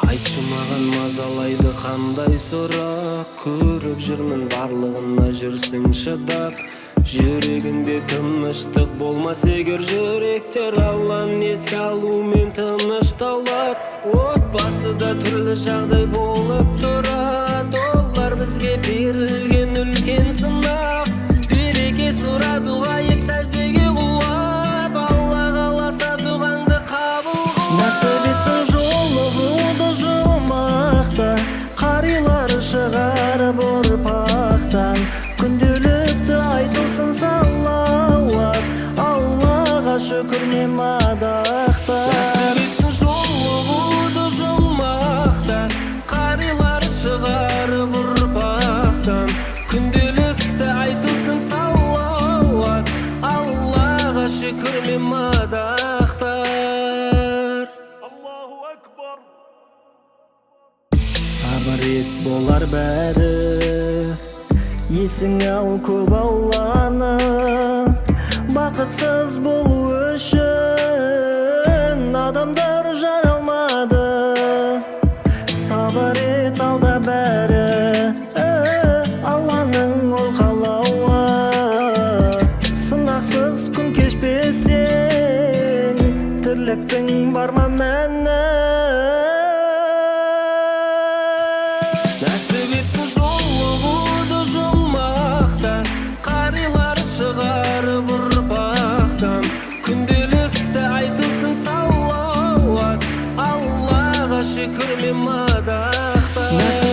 Айтшы маған мазалайды қандай сұрақ, көріп жүрмін барлығына жүрсің шыдап. Жүрегінде тыныштық болмас егер жүректер Алланы еске алумен тынышталады. Отбасыда түрлі жағдай болып тұрады, олар бізге берілген үлкен сынақ. Береке сұра, дұға ет, сәждеге құлап, Алла қаласа дұғаңды қабыл қыл. Нәсіп етсін жолығуды жұмақта, қарилар шығарып ұрпақтан. Күнделікті айтылсын салауат, Аллаға шүкір не мадақта. Нәсіп етсін жолығуды жұмақта, қарилар шығарып ұрпақтан. Күнделікті айтылсын салауат, Аллаға шүкір не мадақтар. Сабыр ет, болар бәрі, есіңе ал көп Алланы. Бақытсыз болу үшін адамдар жаралмады. Сабыр ет, алда бәрі, Алланың ол қалауы. Сынақсыз күн кешпесең, тірліктің бар ма мәні? Нәсіп етсін жолығуды жұмақта, қарилар шығарып ұрпақтан. Күнделікті айтылсын салауат, Аллаға шүкір мен мадақтар.